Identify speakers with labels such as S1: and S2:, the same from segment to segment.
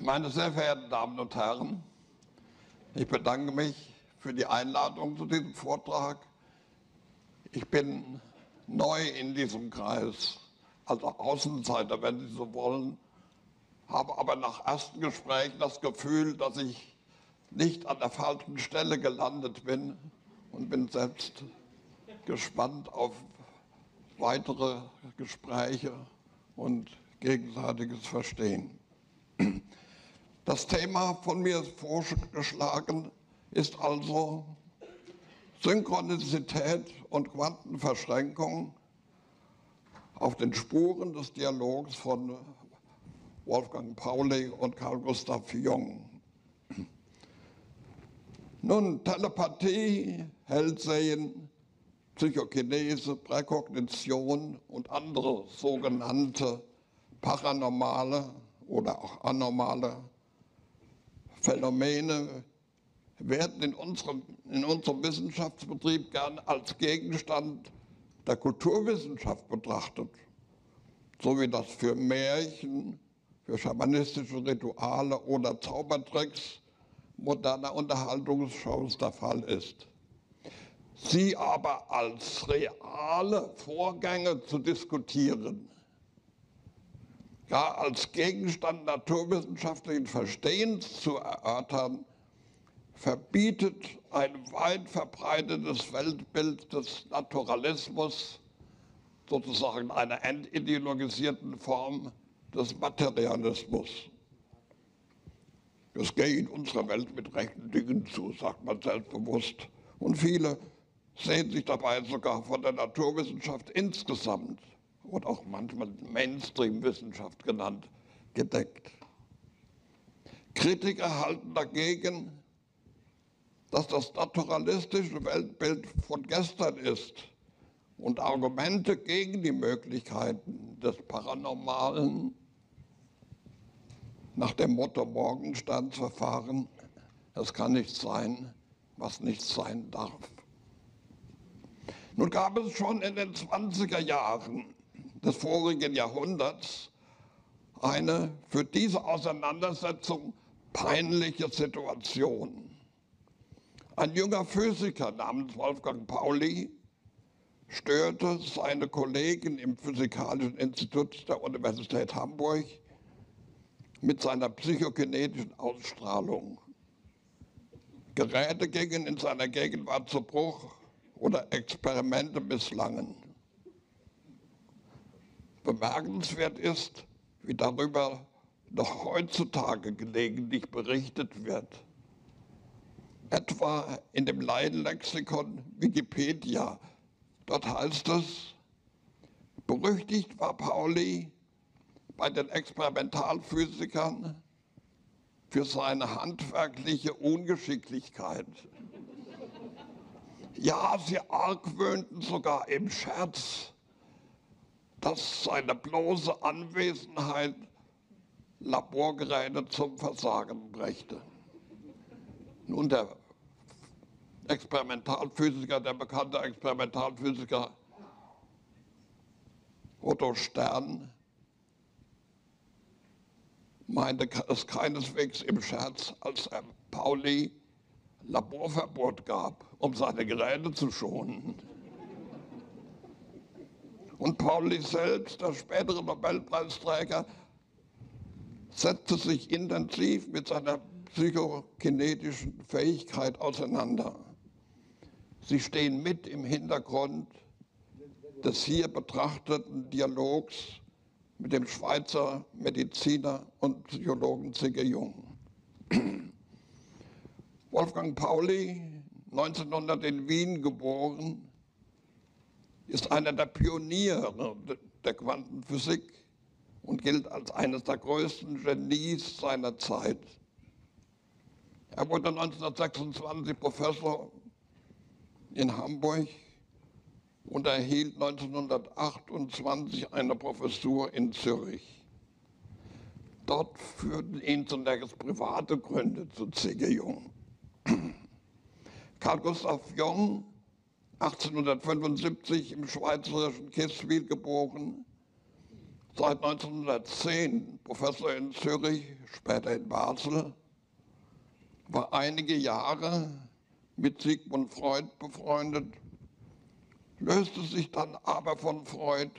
S1: Meine sehr verehrten Damen und Herren, ich bedanke mich für die Einladung zu diesem Vortrag. Ich bin neu in diesem Kreis, also Außenseiter, wenn Sie so wollen, habe aber nach ersten Gesprächen das Gefühl, dass ich nicht an der falschen Stelle gelandet bin und bin selbst gespannt auf weitere Gespräche und gegenseitiges Verstehen. Das Thema von mir vorgeschlagen ist also Synchronizität und Quantenverschränkung auf den Spuren des Dialogs von Wolfgang Pauli und Carl Gustav Jung. Nun, Telepathie, Hellsehen, Psychokinese, Präkognition und andere sogenannte paranormale oder auch anormale Phänomene werden in unserem Wissenschaftsbetrieb gern als Gegenstand der Kulturwissenschaft betrachtet, so wie das für Märchen, für schamanistische Rituale oder Zaubertricks moderner Unterhaltungsshows der Fall ist. Sie aber als reale Vorgänge zu diskutieren, ja als Gegenstand naturwissenschaftlichen Verstehens zu erörtern, verbietet ein weit verbreitetes Weltbild des Naturalismus, sozusagen einer entideologisierten Form des Materialismus. Es geht in unserer Welt mit rechten Dingen zu, sagt man selbstbewusst. Und viele sehen sich dabei sogar von der Naturwissenschaft insgesamt und auch manchmal Mainstream-Wissenschaft genannt, gedeckt. Kritiker halten dagegen, dass das naturalistische Weltbild von gestern ist und Argumente gegen die Möglichkeiten des Paranormalen nach dem Motto Morgensternsverfahren, es kann nicht sein, was nicht sein darf. Nun gab es schon in den 20er Jahren des vorigen Jahrhunderts eine für diese Auseinandersetzung peinliche Situation. Ein junger Physiker namens Wolfgang Pauli störte seine Kollegen im Physikalischen Institut der Universität Hamburg mit seiner psychokinetischen Ausstrahlung. Geräte gingen in seiner Gegenwart zu Bruch oder Experimente misslangen. Bemerkenswert ist, wie darüber noch heutzutage gelegentlich berichtet wird. Etwa in dem Laienlexikon Wikipedia. Dort heißt es, berüchtigt war Pauli bei den Experimentalphysikern für seine handwerkliche Ungeschicklichkeit. Ja, sie argwöhnten sogar im Scherz, dass seine bloße Anwesenheit Laborgeräte zum Versagen brächte. Nun, der bekannte Experimentalphysiker Otto Stern meinte es keineswegs im Scherz, als er Pauli Laborverbot gab, um seine Geräte zu schonen. Und Pauli selbst, der spätere Nobelpreisträger, setzte sich intensiv mit seiner psychokinetischen Fähigkeit auseinander. Sie stehen mit im Hintergrund des hier betrachteten Dialogs mit dem Schweizer Mediziner und Psychologen C.G. Jung. Wolfgang Pauli, 1900 in Wien geboren, ist einer der Pioniere der Quantenphysik und gilt als eines der größten Genies seiner Zeit. Er wurde 1926 Professor in Hamburg und erhielt 1928 eine Professur in Zürich. Dort führten ihn zunächst private Gründe zu C.G. Jung. Carl Gustav Jung, 1875 im schweizerischen Kiswil geboren Seit 1910 Professor in Zürich, später in Basel, war einige Jahre mit Sigmund Freud befreundet, löste sich dann aber von Freud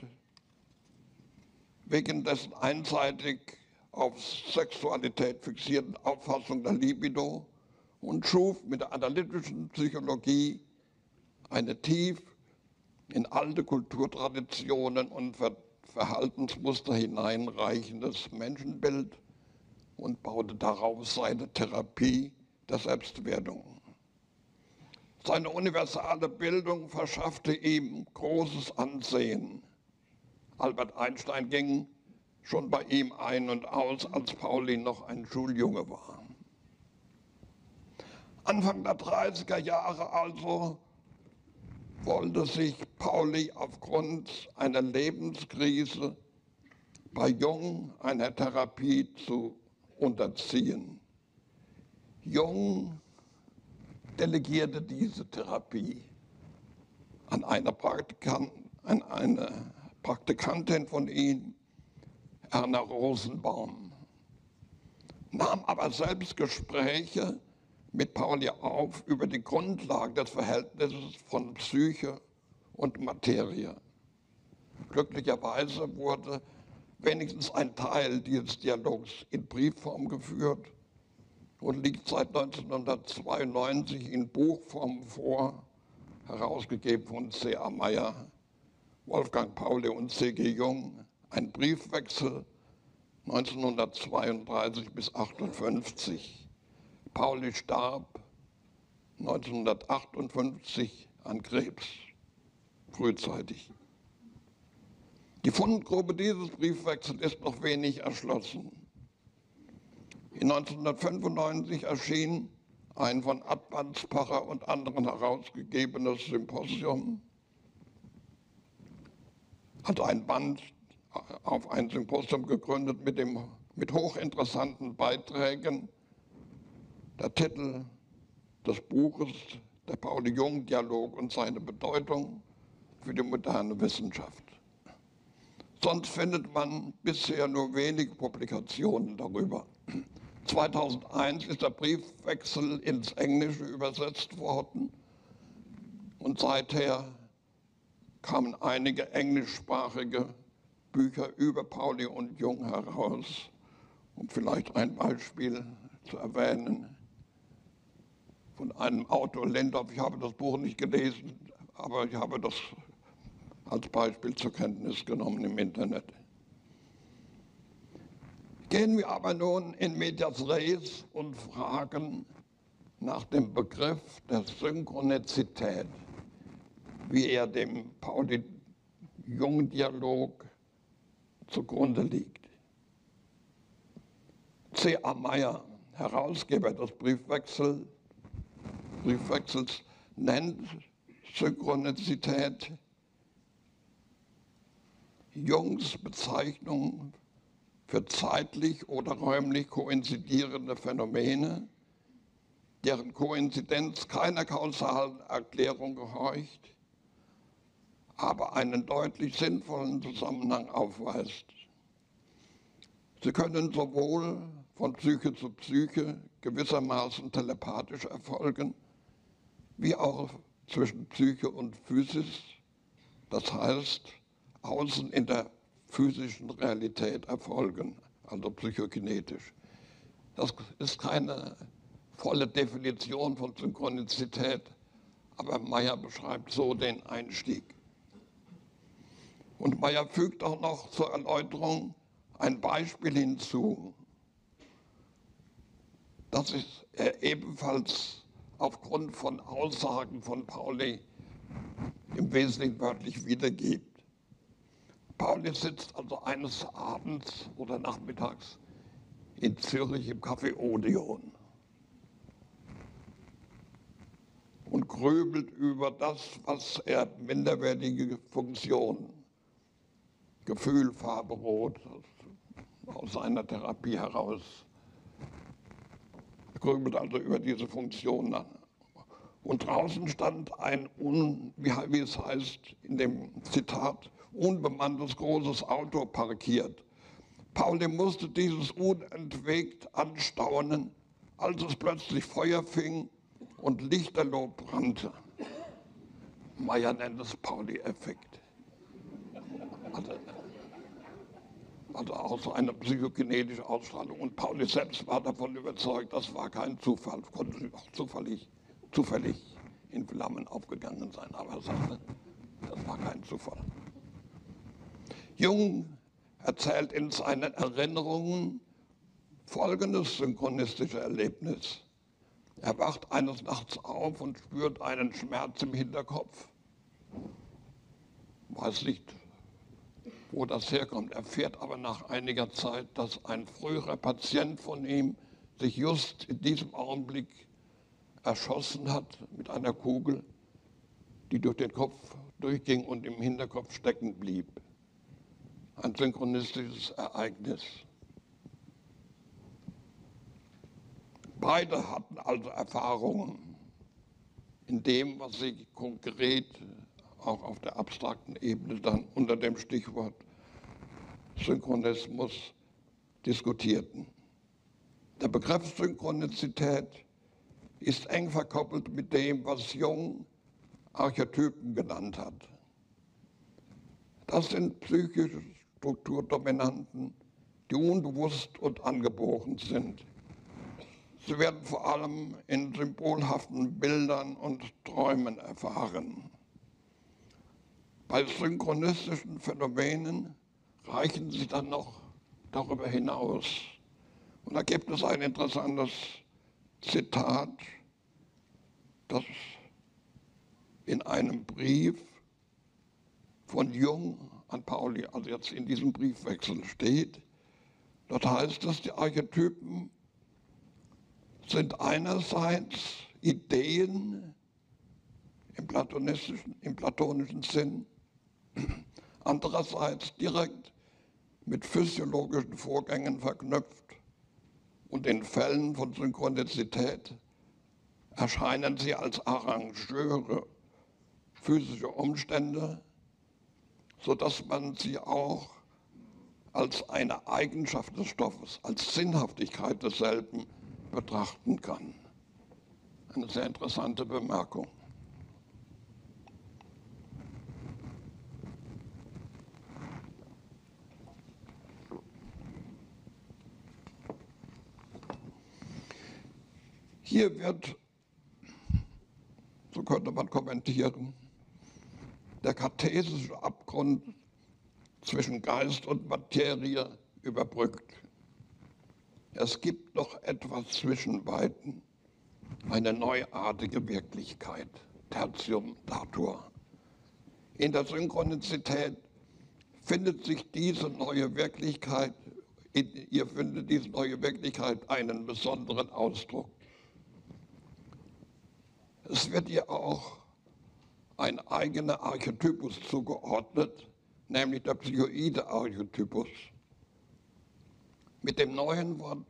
S1: wegen dessen einseitig auf Sexualität fixierten Auffassung der Libido und schuf mit der analytischen Psychologie eine tief in alte Kulturtraditionen und Verhaltensmuster hineinreichendes Menschenbild und baute darauf seine Therapie der Selbstwertung. Seine universale Bildung verschaffte ihm großes Ansehen. Albert Einstein ging schon bei ihm ein und aus, als Pauli noch ein Schuljunge war. Anfang der 30er Jahre also wollte sich Pauli aufgrund einer Lebenskrise bei Jung einer Therapie zu unterziehen. Jung delegierte diese Therapie an eine Praktikantin von ihm, Erna Rosenbaum, nahm aber selbst Gespräche mit Pauli auf über die Grundlagen des Verhältnisses von Psyche und Materie. Glücklicherweise wurde wenigstens ein Teil dieses Dialogs in Briefform geführt und liegt seit 1992 in Buchform vor, herausgegeben von C.A. Meyer, Wolfgang Pauli und C.G. Jung, ein Briefwechsel 1932 bis 1958. Pauli starb 1958 an Krebs, frühzeitig. Die Fundgruppe dieses Briefwechsels ist noch wenig erschlossen. In 1995 erschien ein von Advanspacher und anderen herausgegebenes Symposium, also ein Band auf ein Symposium gegründet mit hochinteressanten Beiträgen. Der Titel des Buches, der Pauli-Jung-Dialog und seine Bedeutung für die moderne Wissenschaft. Sonst findet man bisher nur wenige Publikationen darüber. 2001 ist der Briefwechsel ins Englische übersetzt worden und seither kamen einige englischsprachige Bücher über Pauli und Jung heraus, um vielleicht ein Beispiel zu erwähnen von einem Autor Lindorf. Ich habe das Buch nicht gelesen, aber ich habe das als Beispiel zur Kenntnis genommen im Internet. Gehen wir aber nun in medias res und fragen nach dem Begriff der Synchronizität, wie er dem Pauli-Jung-Dialog zugrunde liegt. C.A. Meyer, Herausgeber des Briefwechsels, nennt Synchronizität Jungs Bezeichnung für zeitlich oder räumlich koinzidierende Phänomene, deren Koinzidenz keiner kausalen Erklärung gehorcht, aber einen deutlich sinnvollen Zusammenhang aufweist. Sie können sowohl von Psyche zu Psyche gewissermaßen telepathisch erfolgen, wie auch zwischen Psyche und Physis, das heißt außen in der physischen Realität erfolgen, also psychokinetisch. Das ist keine volle Definition von Synchronizität, aber Meyer beschreibt so den Einstieg. Und Meyer fügt auch noch zur Erläuterung ein Beispiel hinzu, das er ebenfalls aufgrund von Aussagen von Pauli im Wesentlichen wörtlich wiedergibt. Pauli sitzt also eines Abends oder nachmittags in Zürich im Café Odeon und grübelt über das, was er minderwertige Funktion, Gefühl, Farbe, Rot, aus seiner Therapie heraus, grübelt also über diese Funktion an Und draußen stand ein, wie es heißt in dem Zitat, unbemanntes großes Auto parkiert. Pauli musste dieses unentwegt anstaunen, als es plötzlich Feuer fing und lichterloh brannte. Meyer nennt es Pauli-Effekt. Also auch so eine psychokinetische Ausstrahlung. Und Pauli selbst war davon überzeugt, das war kein Zufall, konnte auch zufällig in Flammen aufgegangen sein. Aber er sagte, das war kein Zufall. Jung erzählt in seinen Erinnerungen folgendes synchronistische Erlebnis. Er wacht eines Nachts auf und spürt einen Schmerz im Hinterkopf. Weiß nicht, wo das herkommt. Er erfährt aber nach einiger Zeit, dass ein früherer Patient von ihm sich just in diesem Augenblick erschossen hat mit einer Kugel, die durch den Kopf durchging und im Hinterkopf stecken blieb. Ein synchronistisches Ereignis. Beide hatten also Erfahrungen in dem, was sie konkret auch auf der abstrakten Ebene dann unter dem Stichwort Synchronismus diskutierten. Der Begriff Synchronizität ist eng verkoppelt mit dem, was Jung Archetypen genannt hat. Das sind psychische Strukturdominanten, die unbewusst und angeboren sind. Sie werden vor allem in symbolhaften Bildern und Träumen erfahren. Bei synchronistischen Phänomenen reichen sie dann noch darüber hinaus. Und da gibt es ein interessantes Zitat, das in einem Brief von Jung an Pauli, also jetzt in diesem Briefwechsel steht. Dort heißt es, die Archetypen sind einerseits Ideen im platonischen Sinn, andererseits direkt mit physiologischen Vorgängen verknüpft und in Fällen von Synchronizität erscheinen sie als Arrangeure physischer Umstände, sodass man sie auch als eine Eigenschaft des Stoffes, als Sinnhaftigkeit desselben betrachten kann. Eine sehr interessante Bemerkung. Hier wird, so könnte man kommentieren, der kartesische Abgrund zwischen Geist und Materie überbrückt. Es gibt noch etwas zwischen beiden, eine neuartige Wirklichkeit, Tertium datur. In der Synchronizität findet sich diese neue Wirklichkeit, in ihr findet diese neue Wirklichkeit einen besonderen Ausdruck. Es wird ihr auch ein eigener Archetypus zugeordnet, nämlich der psychoide Archetypus. Mit dem neuen Wort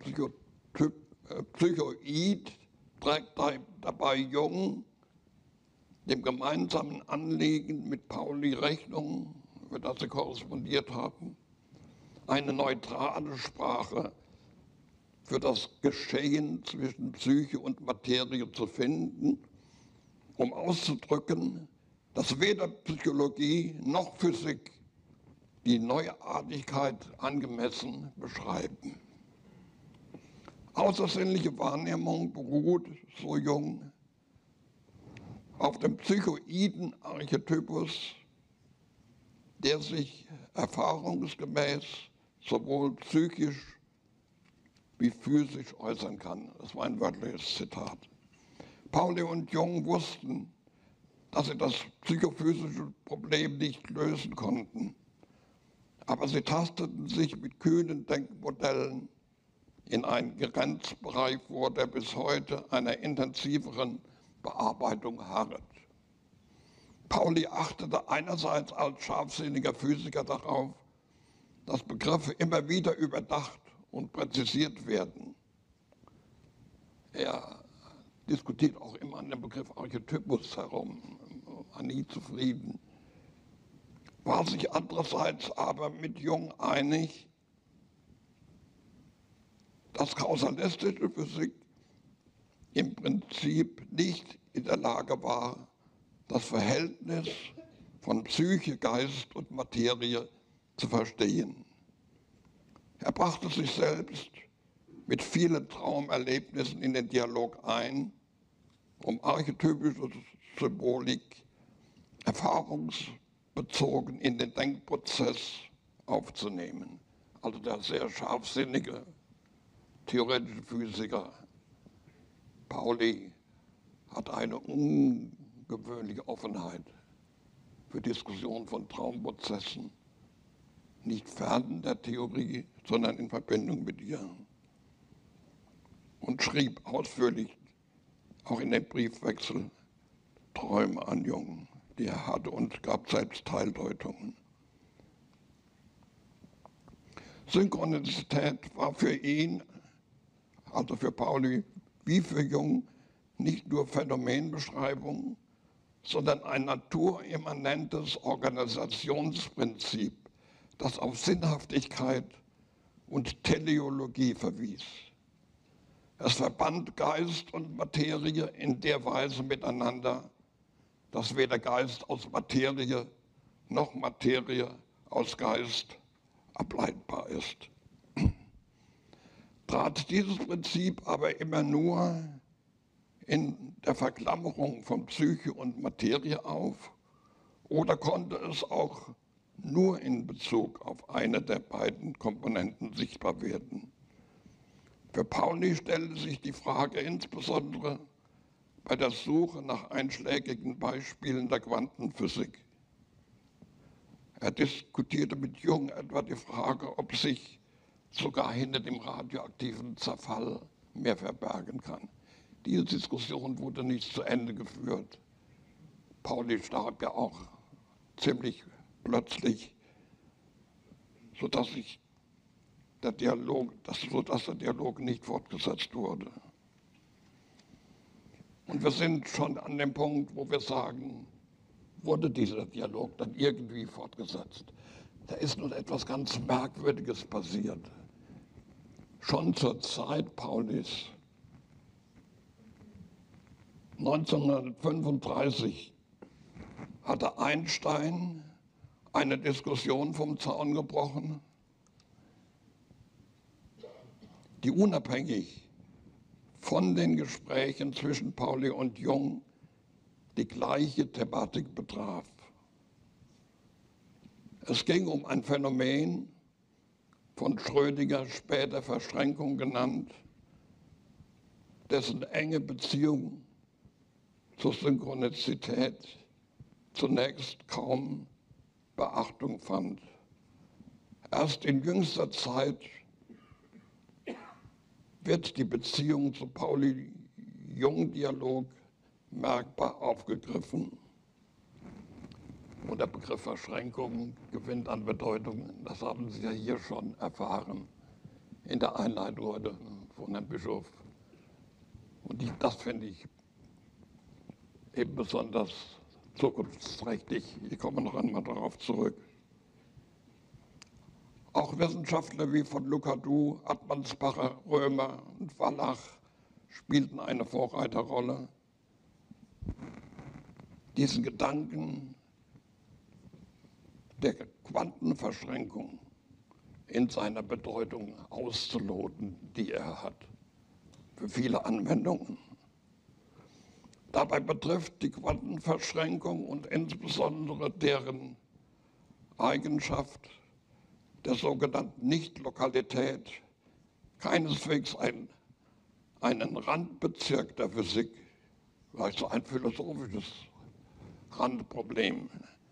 S1: Psychoid trägt dabei Jung dem gemeinsamen Anliegen mit Pauli Rechnung, über das sie korrespondiert haben, eine neutrale Sprache für das Geschehen zwischen Psyche und Materie zu finden, um auszudrücken, dass weder Psychologie noch Physik die Neuartigkeit angemessen beschreiben. Außersinnliche Wahrnehmung beruht, so Jung, auf dem psychoiden Archetypus, der sich erfahrungsgemäß sowohl psychisch wie physisch äußern kann. Das war ein wörtliches Zitat. Pauli und Jung wussten, dass sie das psychophysische Problem nicht lösen konnten. Aber sie tasteten sich mit kühnen Denkmodellen in einen Grenzbereich vor, der bis heute einer intensiveren Bearbeitung harret. Pauli achtete einerseits als scharfsinniger Physiker darauf, dass Begriffe immer wieder überdacht und präzisiert werden. Er diskutiert auch immer an dem Begriff Archetypus herum, war nie zufrieden, war sich andererseits aber mit Jung einig, dass kausalistische Physik im Prinzip nicht in der Lage war, das Verhältnis von Psyche, Geist und Materie zu verstehen. Er brachte sich selbst mit vielen Traumerlebnissen in den Dialog ein, um archetypische Symbolik erfahrungsbezogen in den Denkprozess aufzunehmen. Also der sehr scharfsinnige theoretische Physiker Pauli hat eine ungewöhnliche Offenheit für Diskussion von Traumprozessen, nicht fern der Theorie, sondern in Verbindung mit ihr. Und schrieb ausführlich auch in dem Briefwechsel Träume an Jung, die er hatte, und gab selbst Teildeutungen. Synchronizität war für ihn, also für Pauli wie für Jung, nicht nur Phänomenbeschreibung, sondern ein naturimmanentes Organisationsprinzip, das auf Sinnhaftigkeit und Teleologie verwies. Es verband Geist und Materie in der Weise miteinander, dass weder Geist aus Materie noch Materie aus Geist ableitbar ist. Trat dieses Prinzip aber immer nur in der Verklammerung von Psyche und Materie auf, oder konnte es auch nur in Bezug auf eine der beiden Komponenten sichtbar werden? Für Pauli stellte sich die Frage insbesondere bei der Suche nach einschlägigen Beispielen der Quantenphysik. Er diskutierte mit Jung etwa die Frage, ob sich sogar hinter dem radioaktiven Zerfall mehr verbergen kann. Diese Diskussion wurde nicht zu Ende geführt. Pauli starb ja auch ziemlich plötzlich, sodass der Dialog nicht fortgesetzt wurde. Und wir sind schon an dem Punkt, wo wir sagen, wurde dieser Dialog dann irgendwie fortgesetzt? Da ist nun etwas ganz Merkwürdiges passiert. Schon zur Zeit Paulis, 1935, hatte Einstein eine Diskussion vom Zaun gebrochen, die unabhängig von den Gesprächen zwischen Pauli und Jung die gleiche Thematik betraf. Es ging um ein Phänomen, von Schrödinger später Verschränkung genannt, dessen enge Beziehung zur Synchronizität zunächst kaum Beachtung fand. Erst in jüngster Zeit wird die Beziehung zu Pauli-Jung-Dialog merkbar aufgegriffen. Und der Begriff Verschränkung gewinnt an Bedeutung. Das haben Sie ja hier schon erfahren in der Einleitung heute von Herrn Bischof. Und das finde ich eben besonders zukunftsträchtig. Ich komme noch einmal darauf zurück. Auch Wissenschaftler wie von Lucadou, Atmanspacher, Römer und Wallach spielten eine Vorreiterrolle. Diesen Gedanken der Quantenverschränkung in seiner Bedeutung auszuloten, die er hat, für viele Anwendungen. Dabei betrifft die Quantenverschränkung und insbesondere deren Eigenschaft der sogenannten Nichtlokalität keineswegs einen Randbezirk der Physik, vielleicht so ein philosophisches Randproblem,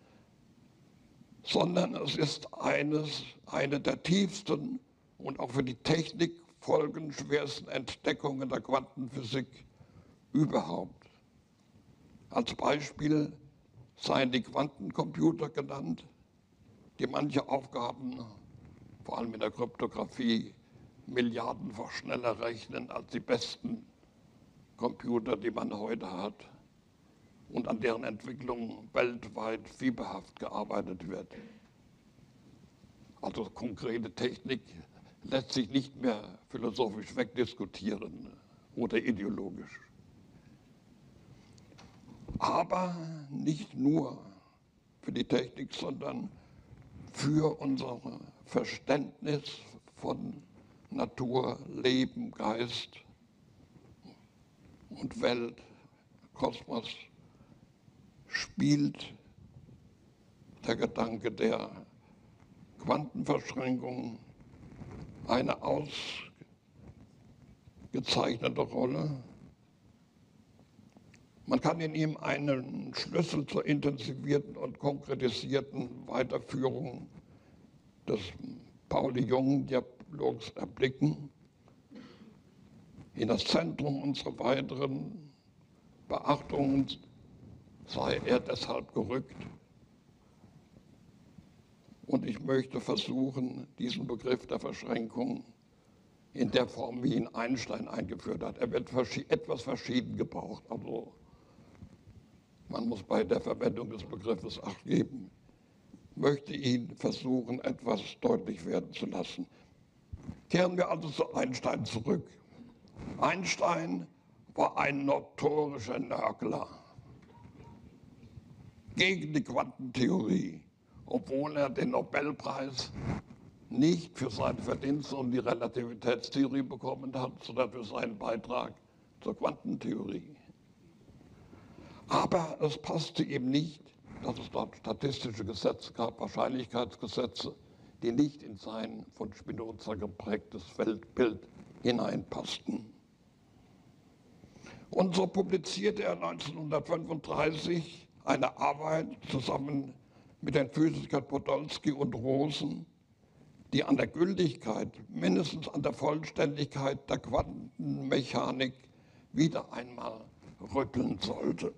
S1: sondern es ist eine der tiefsten und auch für die Technik folgenschwersten Entdeckungen der Quantenphysik überhaupt. Als Beispiel seien die Quantencomputer genannt, die manche Aufgaben, vor allem in der Kryptographie, milliardenfach schneller rechnen als die besten Computer, die man heute hat und an deren Entwicklung weltweit fieberhaft gearbeitet wird. Also konkrete Technik lässt sich nicht mehr philosophisch wegdiskutieren oder ideologisch. Aber nicht nur für die Technik, sondern für unser Verständnis von Natur, Leben, Geist und Welt, Kosmos spielt der Gedanke der Quantenverschränkung eine ausgezeichnete Rolle. Man kann in ihm einen Schlüssel zur intensivierten und konkretisierten Weiterführung des Pauli-Jung-Dialogs erblicken. In das Zentrum unserer weiteren Beachtungen sei er deshalb gerückt. Und ich möchte versuchen, diesen Begriff der Verschränkung in der Form, wie ihn Einstein eingeführt hat. Er wird etwas verschieden gebraucht. Also man muss bei der Verwendung des Begriffes Acht geben. Möchte ihn versuchen, etwas deutlich werden zu lassen. Kehren wir also zu Einstein zurück. Einstein war ein notorischer Nörgler gegen die Quantentheorie, obwohl er den Nobelpreis nicht für seine Verdienste um die Relativitätstheorie bekommen hat, sondern für seinen Beitrag zur Quantentheorie. Aber es passte ihm nicht, dass es dort statistische Gesetze gab, Wahrscheinlichkeitsgesetze, die nicht in sein von Spinoza geprägtes Weltbild hineinpassten. Und so publizierte er 1935 eine Arbeit zusammen mit den Physikern Podolsky und Rosen, die an der Gültigkeit, mindestens an der Vollständigkeit der Quantenmechanik wieder einmal rütteln sollte.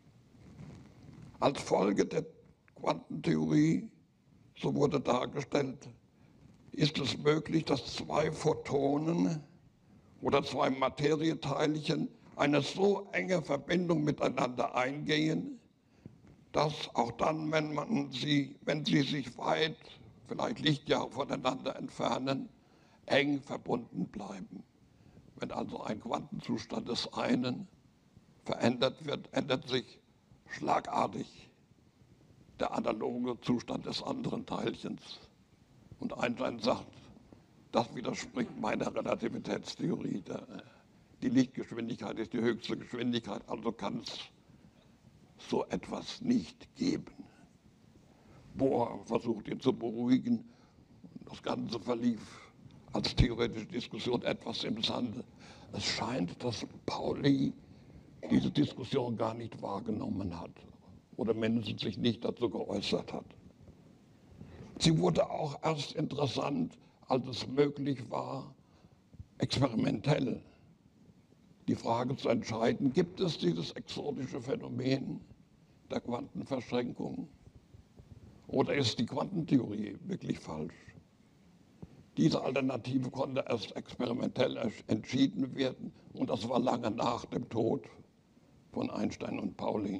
S1: Als Folge der Quantentheorie, so wurde dargestellt, ist es möglich, dass zwei Photonen oder zwei Materieteilchen eine so enge Verbindung miteinander eingehen, dass auch dann, wenn sie sich weit, vielleicht Lichtjahre voneinander entfernen, eng verbunden bleiben. Wenn also ein Quantenzustand des einen verändert wird, ändert sich schlagartig der analoge Zustand des anderen Teilchens. Und Einstein sagt, das widerspricht meiner Relativitätstheorie. Die Lichtgeschwindigkeit ist die höchste Geschwindigkeit, also kann es so etwas nicht geben. Bohr versucht ihn zu beruhigen. Das Ganze verlief als theoretische Diskussion etwas im Sande. Es scheint, dass Pauli diese Diskussion gar nicht wahrgenommen hat oder mindestens sich nicht dazu geäußert hat. Sie wurde auch erst interessant, als es möglich war, experimentell die Frage zu entscheiden, gibt es dieses exotische Phänomen der Quantenverschränkung oder ist die Quantentheorie wirklich falsch? Diese Alternative konnte erst experimentell entschieden werden und das war lange nach dem Tod von Einstein und Pauli.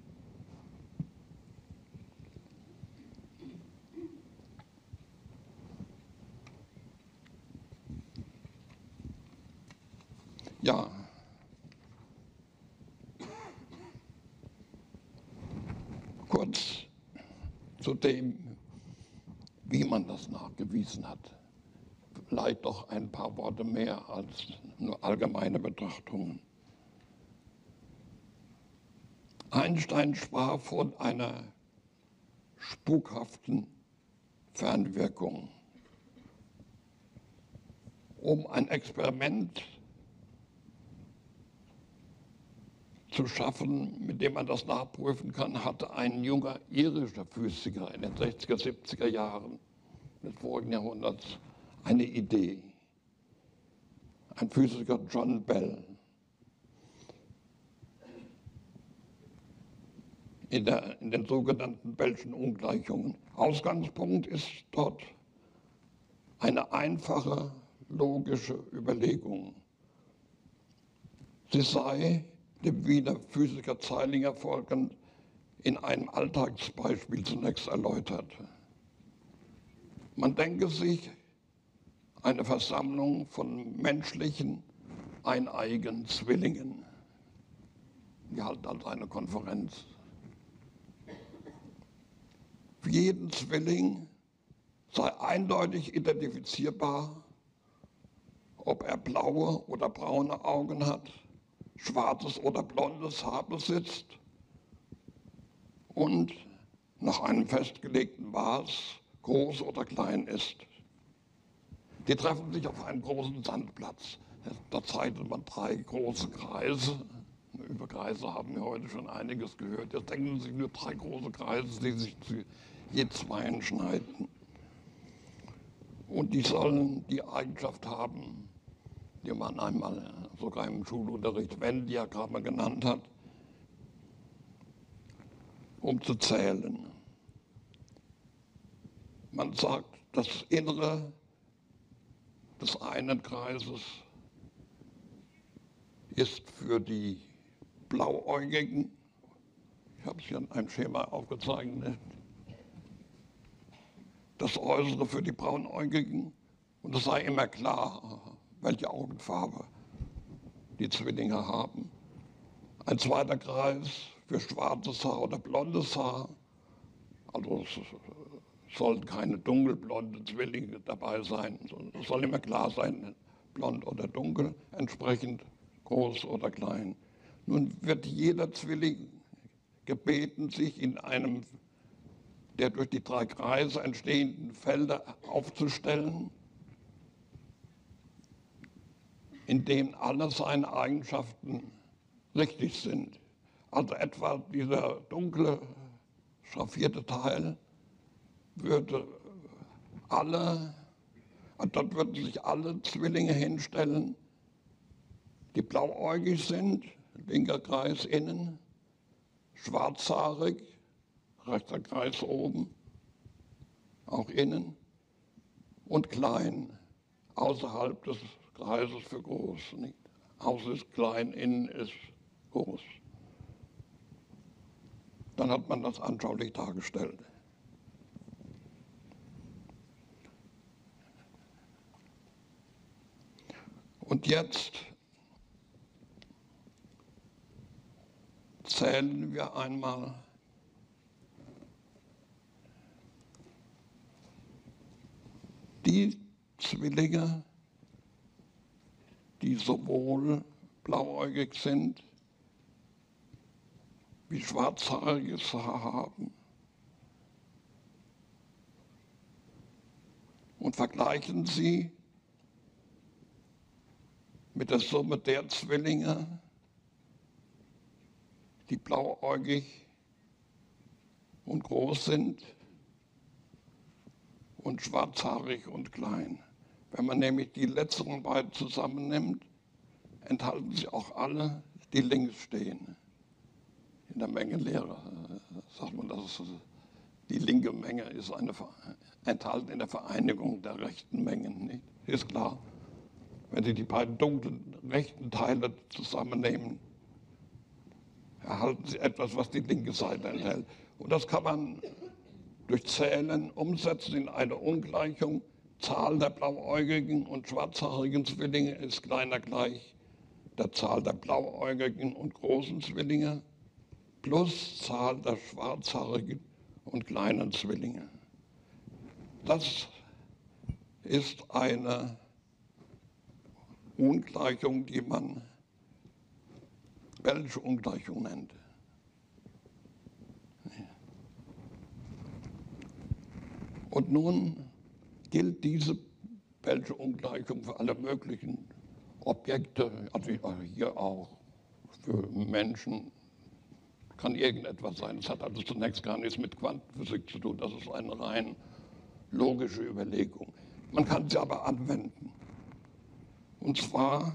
S1: Ja, kurz zu dem, wie man das nachgewiesen hat. Vielleicht doch ein paar Worte mehr als nur allgemeine Betrachtungen. Einstein sprach von einer spukhaften Fernwirkung. Um ein Experiment zu schaffen, mit dem man das nachprüfen kann, hatte ein junger irischer Physiker in den 60er, 70er Jahren des vorigen Jahrhunderts eine Idee. Ein Physiker, John Bell. In den sogenannten Bell'schen Ungleichungen. Ausgangspunkt ist dort eine einfache logische Überlegung. Sie sei dem Wiener Physiker Zeilinger folgend in einem Alltagsbeispiel zunächst erläutert. Man denke sich eine Versammlung von menschlichen, eineiigen Zwillingen. Die halten also eine Konferenz. Für jeden Zwilling sei eindeutig identifizierbar, ob er blaue oder braune Augen hat, schwarzes oder blondes Haar besitzt und nach einem festgelegten Maß groß oder klein ist. Die treffen sich auf einem großen Sandplatz. Da zeichnet man 3 große Kreise. Über Kreise haben wir heute schon einiges gehört. Jetzt denken Sie sich nur 3 große Kreise, die sich zu je 2 schneiden. Und die sollen die Eigenschaft haben, die man einmal sogar im Schulunterricht Venn-Diagramme genannt hat, um zu zählen. Man sagt, das Innere des einen Kreises ist für die Blauäugigen, ich habe es hier in einem Schema aufgezeichnet, das Äußere für die Braunäugigen, und es sei immer klar, welche Augenfarbe die Zwillinge haben. Ein zweiter Kreis für schwarzes Haar oder blondes Haar, also es sollten keine dunkelblonden Zwillinge dabei sein, es soll immer klar sein, blond oder dunkel, entsprechend groß oder klein. Nun wird jeder Zwilling gebeten, sich in einem der durch die 3 Kreise entstehenden Felder aufzustellen, in denen alle seine Eigenschaften richtig sind. Also etwa dieser dunkle, schraffierte Teil würde dort würden sich alle Zwillinge hinstellen, die blauäugig sind, linker Kreis innen, schwarzhaarig, rechter Kreis oben, auch innen, und klein, außerhalb des Kreises für groß. Nicht? Außen ist klein, innen ist groß. Dann hat man das anschaulich dargestellt. Und jetzt zählen wir einmal die Zwillinge, die sowohl blauäugig sind, wie schwarzhaariges Haar haben, und vergleichen sie mit der Summe der Zwillinge, die blauäugig und groß sind und schwarzhaarig und klein. Wenn man nämlich die letzteren beiden zusammennimmt, enthalten sie auch alle, die links stehen. In der Mengenlehre sagt man, dass die linke Menge ist enthalten in der Vereinigung der rechten Mengen. Nicht? Ist klar, wenn Sie die beiden dunklen rechten Teile zusammennehmen, erhalten Sie etwas, was die linke Seite enthält. Und das kann man durch Zählen umsetzen in eine Ungleichung. Zahl der blauäugigen und schwarzhaarigen Zwillinge ist kleiner gleich der Zahl der blauäugigen und großen Zwillinge plus Zahl der schwarzhaarigen und kleinen Zwillinge. Das ist eine Ungleichung, die man Bellsche Ungleichung nennt. Und nun gilt diese Bellsche Ungleichung für alle möglichen Objekte, also hier auch für Menschen, kann irgendetwas sein. Es hat also zunächst gar nichts mit Quantenphysik zu tun, das ist eine rein logische Überlegung. Man kann sie aber anwenden. Und zwar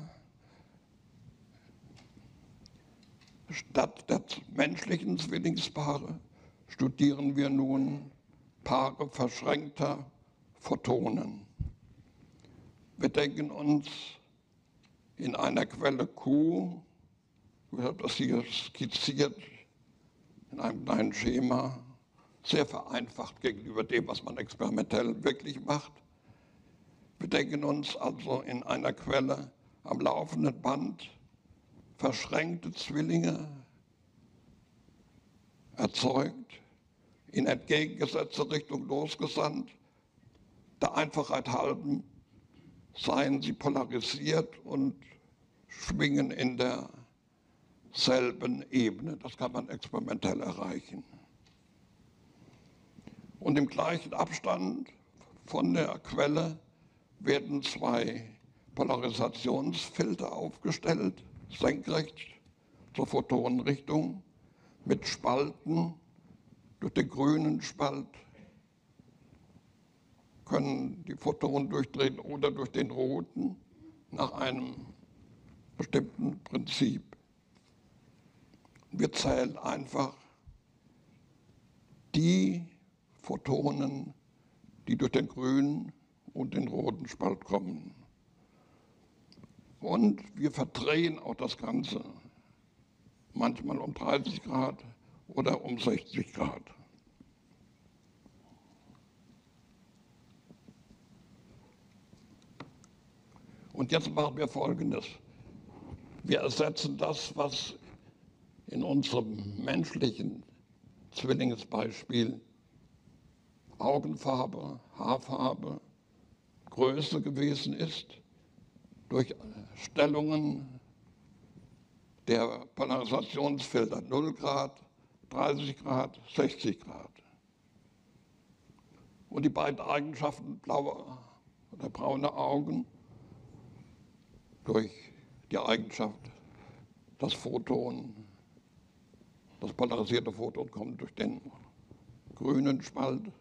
S1: statt der menschlichen Zwillingspaare studieren wir nun Paare verschränkter Photonen. Wir denken uns in einer Quelle Q Ich habe das hier skizziert in einem kleinen Schema, sehr vereinfacht gegenüber dem, was man experimentell wirklich macht. Wir denken uns also in einer Quelle am laufenden Band verschränkte Zwillinge erzeugt, in entgegengesetzte Richtung losgesandt. Der Einfachheit halben seien sie polarisiert und schwingen in derselben Ebene. Das kann man experimentell erreichen. Und im gleichen Abstand von der Quelle werden zwei Polarisationsfilter aufgestellt, senkrecht zur Photonenrichtung, mit Spalten. Durch den grünen Spalt können die Photonen durchtreten oder durch den roten nach einem bestimmten Prinzip. Wir zählen einfach die Photonen, die durch den grünen und den roten Spalt kommen. Und wir verdrehen auch das Ganze, manchmal um 30 Grad oder um 60 Grad. Und jetzt machen wir Folgendes. Wir ersetzen das, was in unserem menschlichen Zwillingsbeispiel Augenfarbe, Haarfarbe, Größe gewesen ist, durch Stellungen der Polarisationsfilter 0 Grad, 30 Grad, 60 Grad. Und die beiden Eigenschaften blaue oder braune Augen durch die Eigenschaft, das Photon, das polarisierte Photon kommt durch den grünen Spalt,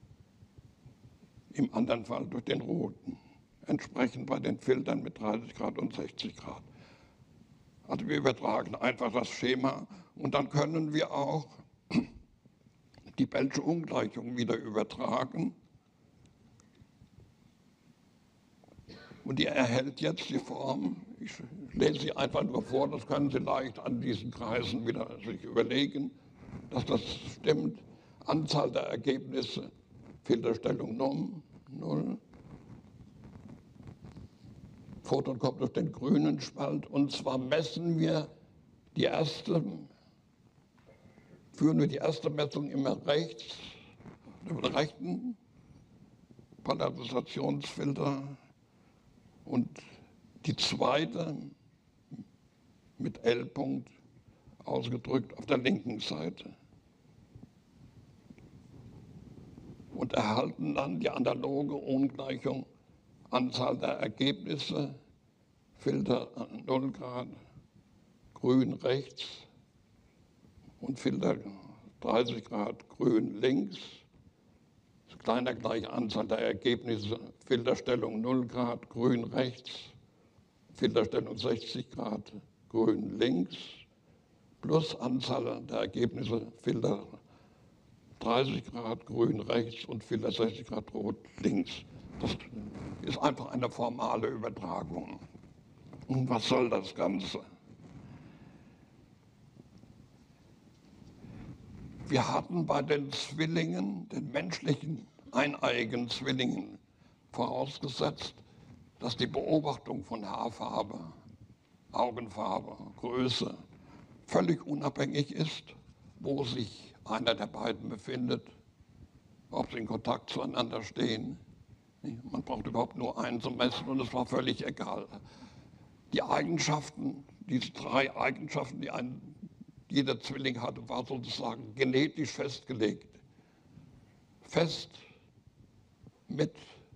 S1: im anderen Fall durch den roten, entsprechend bei den Filtern mit 30 Grad und 60 Grad. Also wir übertragen einfach das Schema und dann können wir auch die Bellsche Ungleichung wieder übertragen. Und die erhält jetzt die Form, ich lese sie einfach nur vor, das können Sie leicht an diesen Kreisen wieder sich überlegen, dass das stimmt. Anzahl der Ergebnisse, Filterstellung 0. Photon kommt durch den grünen Spalt und zwar führen wir die erste Messung immer rechts, über den rechten Polarisationsfilter und die zweite mit L-Punkt ausgedrückt auf der linken Seite. Und erhalten dann die analoge Ungleichung Anzahl der Ergebnisse, Filter 0 Grad, grün rechts und Filter 30 Grad, grün links. Kleiner gleich Anzahl der Ergebnisse, Filterstellung 0 Grad, grün rechts, Filterstellung 60 Grad, grün links, plus Anzahl der Ergebnisse, Filter 30 Grad, grün rechts und Filter 60 Grad, rot links. Das ist einfach eine formale Übertragung. Und was soll das Ganze? Wir hatten bei den Zwillingen, den menschlichen eineiigen Zwillingen, vorausgesetzt, dass die Beobachtung von Haarfarbe, Augenfarbe, Größe völlig unabhängig ist, wo sich einer der beiden befindet, ob sie in Kontakt zueinander stehen. Man braucht überhaupt nur einen zu messen und es war völlig egal. Die Eigenschaften, diese 3 Eigenschaften, die jeder Zwilling hatte, war sozusagen genetisch festgelegt. Fest mit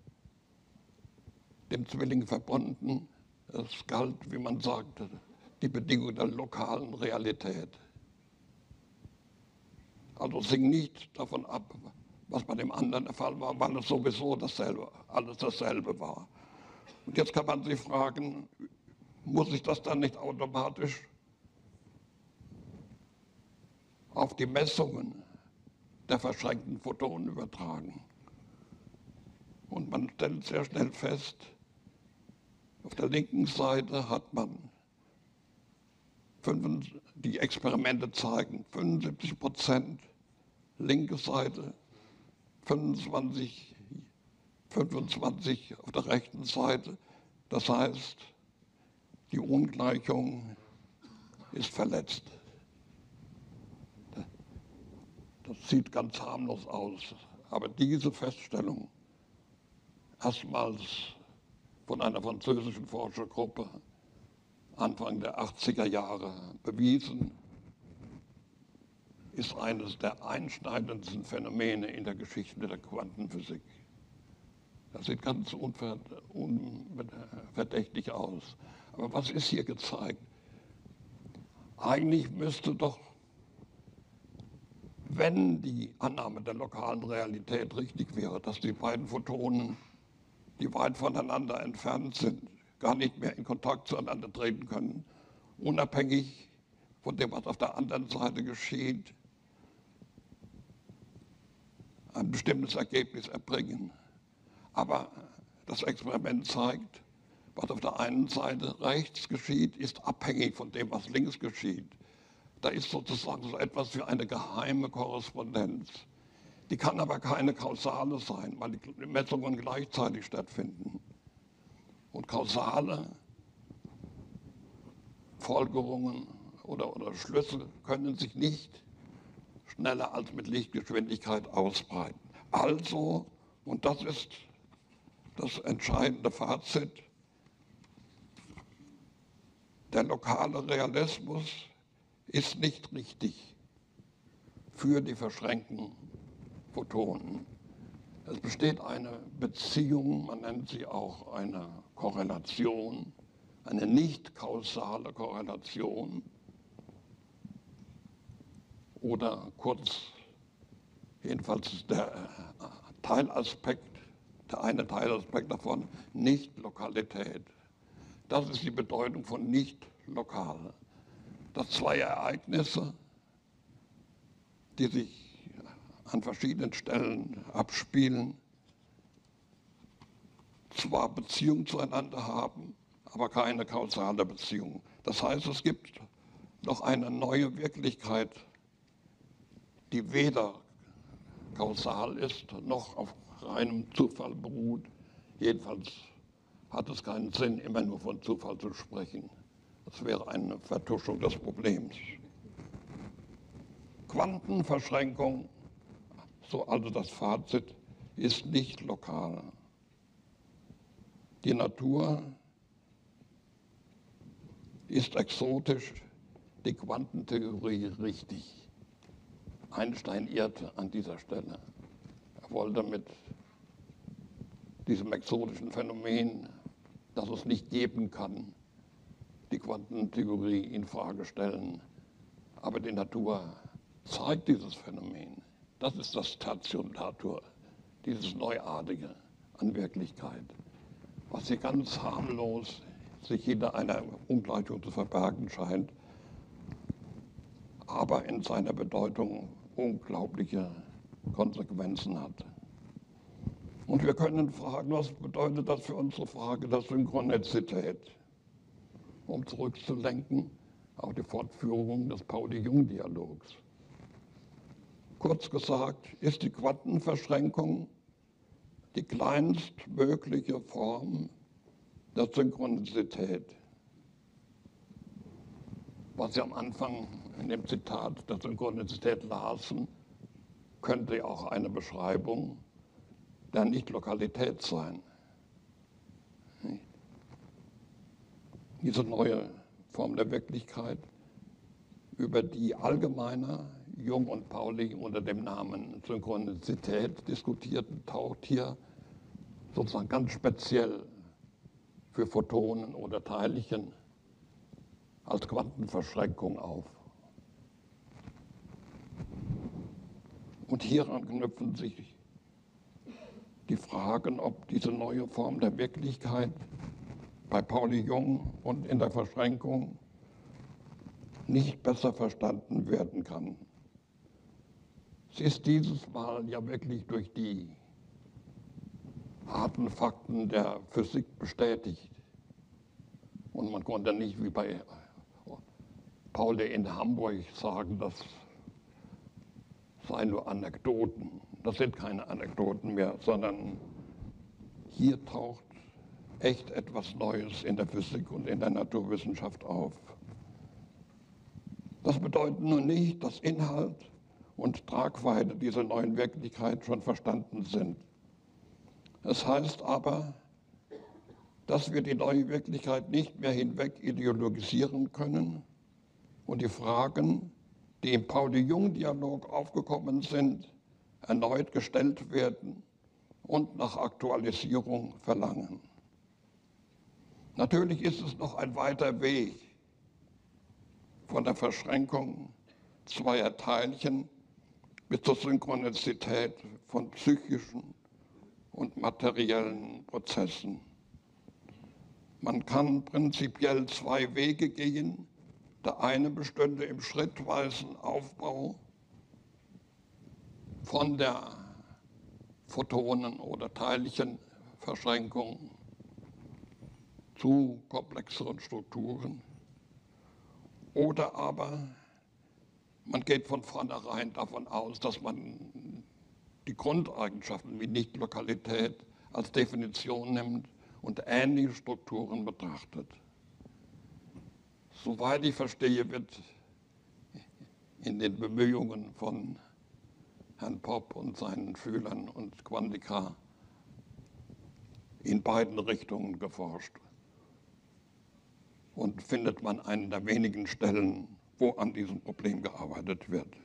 S1: dem Zwilling verbunden. Es galt, wie man sagte, die Bedingung der lokalen Realität. Also es hing nicht davon ab, was bei dem anderen der Fall war, weil es sowieso alles dasselbe war. Und jetzt kann man sich fragen, muss ich das dann nicht automatisch auf die Messungen der verschränkten Photonen übertragen? Und man stellt sehr schnell fest, auf der linken Seite hat man Die Experimente zeigen 75% linke Seite, 25 auf der rechten Seite. Das heißt, die Ungleichung ist verletzt. Das sieht ganz harmlos aus. Aber diese Feststellung, erstmals von einer französischen Forschergruppe Anfang der 80er Jahre bewiesen, ist eines der einschneidendsten Phänomene in der Geschichte der Quantenphysik. Das sieht ganz unverdächtig aus. Aber was ist hier gezeigt? Eigentlich müsste doch, wenn die Annahme der lokalen Realität richtig wäre, dass die beiden Photonen, die weit voneinander entfernt sind, gar nicht mehr in Kontakt zueinander treten können, unabhängig von dem, was auf der anderen Seite geschieht, ein bestimmtes Ergebnis erbringen. Aber das Experiment zeigt, was auf der einen Seite rechts geschieht, ist abhängig von dem, was links geschieht. Da ist sozusagen so etwas wie eine geheime Korrespondenz. Die kann aber keine kausale sein, weil die Messungen gleichzeitig stattfinden. Und kausale Folgerungen oder Schlüsse können sich nicht schneller als mit Lichtgeschwindigkeit ausbreiten. Also, und das ist das entscheidende Fazit, der lokale Realismus ist nicht richtig für die verschränkten Photonen. Es besteht eine Beziehung, man nennt sie auch eine Korrelation, eine nicht kausale Korrelation oder kurz, jedenfalls der Teilaspekt, der eine Teilaspekt davon, Nicht-Lokalität. Das ist die Bedeutung von nicht lokal. Dass zwei Ereignisse, die sich an verschiedenen Stellen abspielen, zwar Beziehung zueinander haben, aber keine kausale Beziehung. Das heißt, es gibt noch eine neue Wirklichkeit, die weder kausal ist, noch auf reinem Zufall beruht. Jedenfalls hat es keinen Sinn, immer nur von Zufall zu sprechen. Das wäre eine Vertuschung des Problems. Quantenverschränkung, so also das Fazit, ist nicht lokal. Die Natur ist exotisch, die Quantentheorie richtig. Einstein irrte an dieser Stelle. Er wollte mit diesem exotischen Phänomen, das es nicht geben kann, die Quantentheorie in Frage stellen. Aber die Natur zeigt dieses Phänomen. Das ist das Tertium datur, dieses Neuartige an Wirklichkeit, was hier ganz harmlos sich hinter einer Ungleichung zu verbergen scheint, aber in seiner Bedeutung unglaubliche Konsequenzen hat. Und wir können fragen, was bedeutet das für unsere Frage der Synchronizität? Um zurückzulenken auf die Fortführung des Pauli-Jung-Dialogs. Kurz gesagt, ist die Quantenverschränkung die kleinstmögliche Form der Synchronizität. Was Sie am Anfang in dem Zitat der Synchronizität lasen, könnte auch eine Beschreibung der Nicht-Lokalität sein. Diese neue Form der Wirklichkeit, über die allgemeiner Jung und Pauli unter dem Namen Synchronizität diskutierten, taucht hier sozusagen ganz speziell für Photonen oder Teilchen als Quantenverschränkung auf. Und hieran knüpfen sich die Fragen, ob diese neue Form der Wirklichkeit bei Pauli Jung und in der Verschränkung nicht besser verstanden werden kann. Sie ist dieses Mal ja wirklich durch die harten Fakten der Physik bestätigt. Und man konnte nicht wie bei Pauli in Hamburg sagen, das seien nur Anekdoten. Das sind keine Anekdoten mehr, sondern hier taucht echt etwas Neues in der Physik und in der Naturwissenschaft auf. Das bedeutet nun nicht, dass Inhalt und Tragweite dieser neuen Wirklichkeit schon verstanden sind. Es heißt aber, dass wir die neue Wirklichkeit nicht mehr hinweg ideologisieren können und die Fragen, die im Pauli-Jung-Dialog aufgekommen sind, erneut gestellt werden und nach Aktualisierung verlangen. Natürlich ist es noch ein weiter Weg von der Verschränkung zweier Teilchen bis zur Synchronizität von psychischen und materiellen Prozessen. Man kann prinzipiell zwei Wege gehen. Der eine bestünde im schrittweisen Aufbau von der Photonen- oder Teilchenverschränkung zu komplexeren Strukturen. Oder aber man geht von vornherein davon aus, dass man die Grundeigenschaften wie Nichtlokalität als Definition nimmt und ähnliche Strukturen betrachtet. Soweit ich verstehe, wird in den Bemühungen von Herrn Popp und seinen Schülern und Quantica in beiden Richtungen geforscht. Und findet man eine der wenigen Stellen, wo an diesem Problem gearbeitet wird.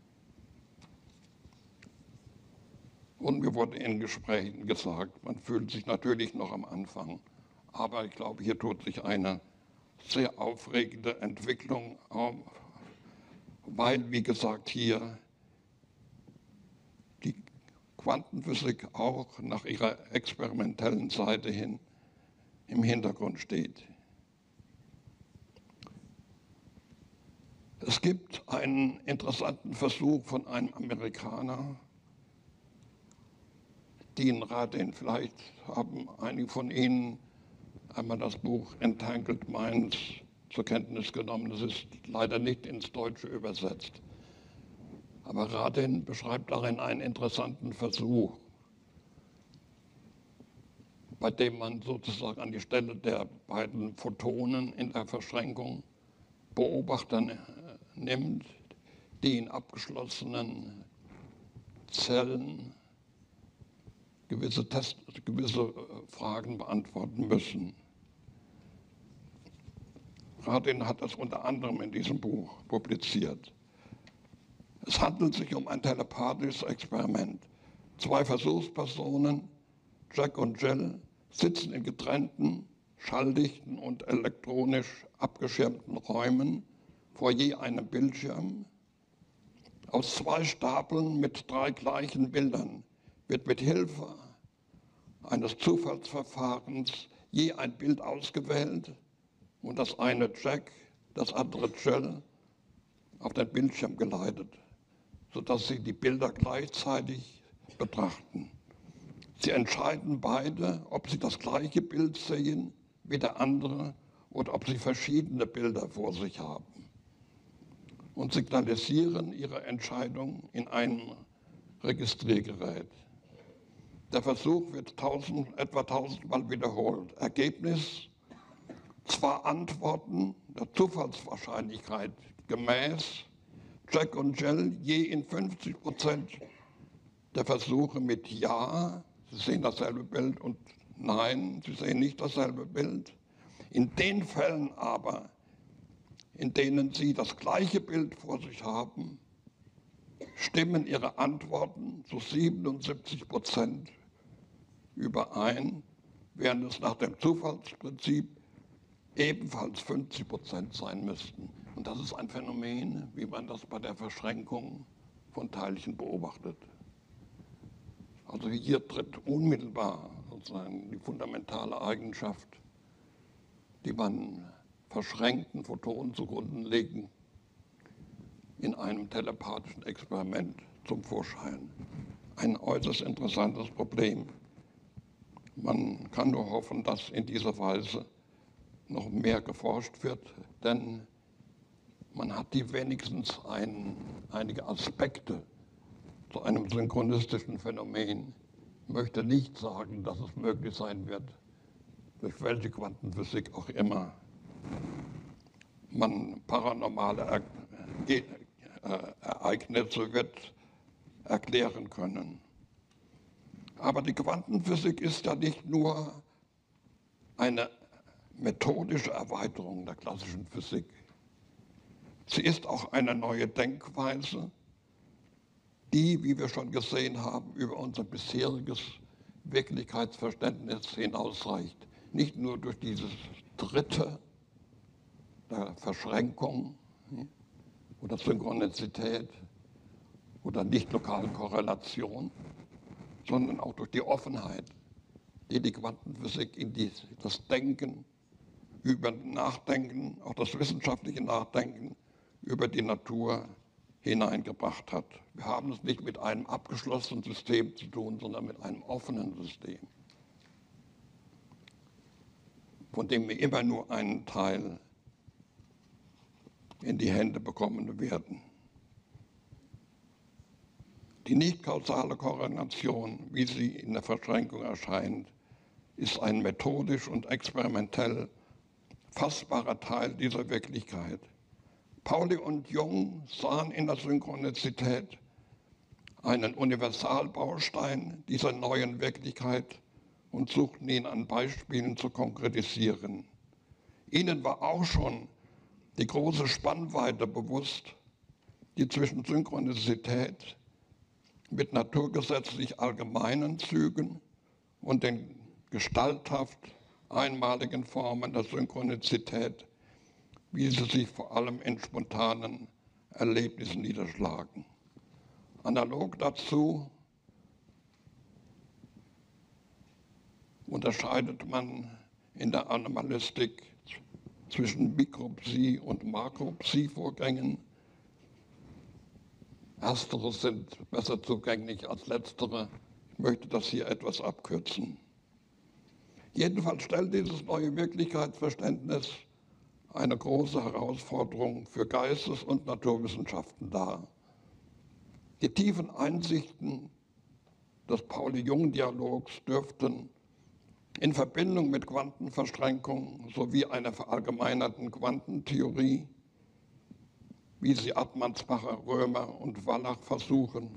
S1: Und mir wurde in Gesprächen gesagt, man fühlt sich natürlich noch am Anfang, aber ich glaube, hier tut sich eine sehr aufregende Entwicklung auf, weil, wie gesagt, hier die Quantenphysik auch nach ihrer experimentellen Seite hin im Hintergrund steht. Es gibt einen interessanten Versuch von einem Amerikaner, Dean Radin, vielleicht haben einige von Ihnen einmal das Buch Entangled Minds zur Kenntnis genommen. Das ist leider nicht ins Deutsche übersetzt. Aber Radin beschreibt darin einen interessanten Versuch, bei dem man sozusagen an die Stelle der beiden Photonen in der Verschränkung Beobachter nimmt, die in abgeschlossenen Zellen gewisse Fragen beantworten müssen. Radin hat das unter anderem in diesem Buch publiziert. Es handelt sich um ein telepathisches Experiment. Zwei Versuchspersonen, Jack und Jill, sitzen in getrennten, schalldichten und elektronisch abgeschirmten Räumen vor je einem Bildschirm. Aus zwei Stapeln mit 3 gleichen Bildern wird mit Hilfe eines Zufallsverfahrens je ein Bild ausgewählt und das eine Jack, das andere Jill auf den Bildschirm geleitet, sodass sie die Bilder gleichzeitig betrachten. Sie entscheiden beide, ob sie das gleiche Bild sehen wie der andere oder ob sie verschiedene Bilder vor sich haben und signalisieren ihre Entscheidung in einem Registriergerät. Der Versuch wird etwa 1000 Mal wiederholt. Ergebnis: zwar Antworten der Zufallswahrscheinlichkeit gemäß Jack und Jill je in 50% der Versuche mit Ja, sie sehen dasselbe Bild, und Nein, sie sehen nicht dasselbe Bild. In den Fällen aber, in denen sie das gleiche Bild vor sich haben, stimmen ihre Antworten zu 77% überein, während es nach dem Zufallsprinzip ebenfalls 50% sein müssten. Und das ist ein Phänomen, wie man das bei der Verschränkung von Teilchen beobachtet. Also hier tritt unmittelbar sozusagen die fundamentale Eigenschaft, die man verschränkten Photonen zugrunde legen, in einem telepathischen Experiment zum Vorschein. Ein äußerst interessantes Problem. Man kann nur hoffen, dass in dieser Weise noch mehr geforscht wird, denn man hat die wenigstens einige Aspekte zu einem synchronistischen Phänomen. Ich möchte nicht sagen, dass es möglich sein wird, durch welche Quantenphysik auch immer man paranormale Ereignisse wird erklären können. Aber die Quantenphysik ist ja nicht nur eine methodische Erweiterung der klassischen Physik. Sie ist auch eine neue Denkweise, die, wie wir schon gesehen haben, über unser bisheriges Wirklichkeitsverständnis hinausreicht. Nicht nur durch dieses Dritte der Verschränkung oder Synchronizität oder nicht-lokalen Korrelation, sondern auch durch die Offenheit, die die Quantenphysik in das Denken, über Nachdenken, auch das wissenschaftliche Nachdenken über die Natur hineingebracht hat. Wir haben es nicht mit einem abgeschlossenen System zu tun, sondern mit einem offenen System, von dem wir immer nur einen Teil in die Hände bekommen werden. Die nicht-kausale Korrelation, wie sie in der Verschränkung erscheint, ist ein methodisch und experimentell fassbarer Teil dieser Wirklichkeit. Pauli und Jung sahen in der Synchronizität einen Universalbaustein dieser neuen Wirklichkeit und suchten ihn an Beispielen zu konkretisieren. Ihnen war auch schon die große Spannweite bewusst, die zwischen Synchronizität mit naturgesetzlich allgemeinen Zügen und den gestalthaft einmaligen Formen der Synchronizität, wie sie sich vor allem in spontanen Erlebnissen niederschlagen. Analog dazu unterscheidet man in der Anomalistik zwischen Mikropsie- und Makropsie-Vorgängen. Erstere sind besser zugänglich als letztere. Ich möchte das hier etwas abkürzen. Jedenfalls stellt dieses neue Wirklichkeitsverständnis eine große Herausforderung für Geistes- und Naturwissenschaften dar. Die tiefen Einsichten des Pauli-Jung-Dialogs dürften in Verbindung mit Quantenverschränkung sowie einer verallgemeinerten Quantentheorie, wie sie Attmansbacher, Römer und Wallach versuchen,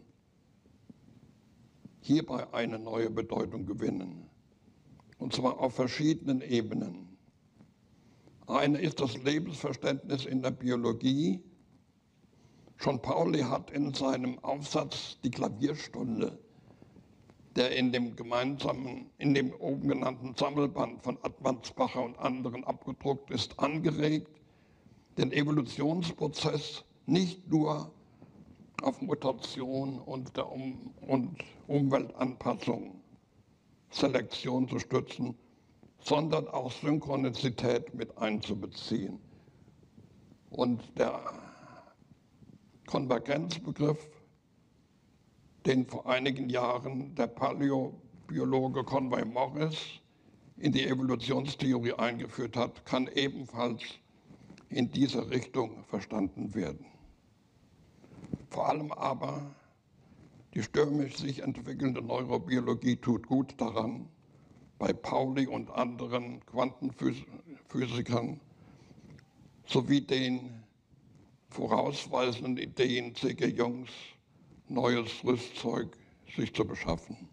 S1: hierbei eine neue Bedeutung gewinnen. Und zwar auf verschiedenen Ebenen. Eine ist das Lebensverständnis in der Biologie. Schon Pauli hat in seinem Aufsatz Die Klavierstunde, der in dem oben genannten Sammelband von Attmansbacher und anderen abgedruckt ist, angeregt, den Evolutionsprozess nicht nur auf Mutation und Umweltanpassung, Selektion zu stützen, sondern auch Synchronizität mit einzubeziehen. Und der Konvergenzbegriff, den vor einigen Jahren der Paläobiologe Conway Morris in die Evolutionstheorie eingeführt hat, kann ebenfalls in dieser Richtung verstanden werden. Vor allem aber die stürmisch sich entwickelnde Neurobiologie tut gut daran, bei Pauli und anderen Quantenphysikern sowie den vorausweisenden Ideen C.G. Jungs neues Rüstzeug sich zu beschaffen.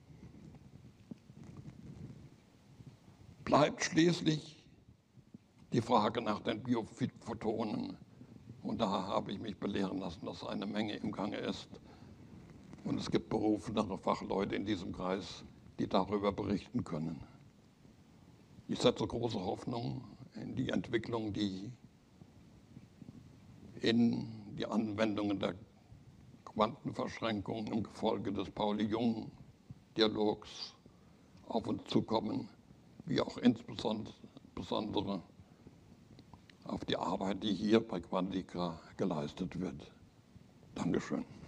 S1: Bleibt schließlich die Frage nach den Biophotonen. Und da habe ich mich belehren lassen, dass eine Menge im Gange ist. Und es gibt berufenere Fachleute in diesem Kreis, die darüber berichten können. Ich setze große Hoffnung in die Entwicklung, die in die Anwendungen der Quantenverschränkung im Gefolge des Pauli-Jung-Dialogs auf uns zukommen, wie auch insbesondere auf die Arbeit, die hier bei Quantica geleistet wird. Dankeschön.